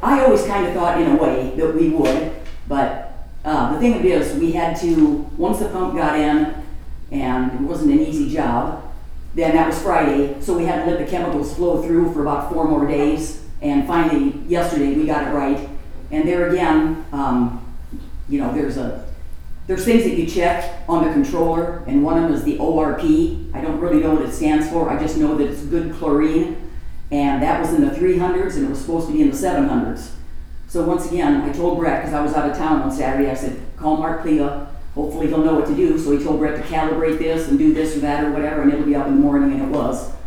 I always kind of thought in a way that we would, but the thing of it is, we had to, once the pump got in, and it wasn't an easy job, then that was Friday, so we had to let the chemicals flow through for about 4 more days, and finally, yesterday, we got it right. And there again, you know, there's things that you check on the controller, and one of them is the ORP. I don't really know what it stands for, I just know that it's good chlorine, and that was in the 300s, and it was supposed to be in the 700s. So once again, I told Brett, because I was out of town on Saturday, I said, call Mark Pliga, hopefully he'll know what to do. So he told Brett to calibrate this and do this or that or whatever, and it'll be up in the morning, and it was.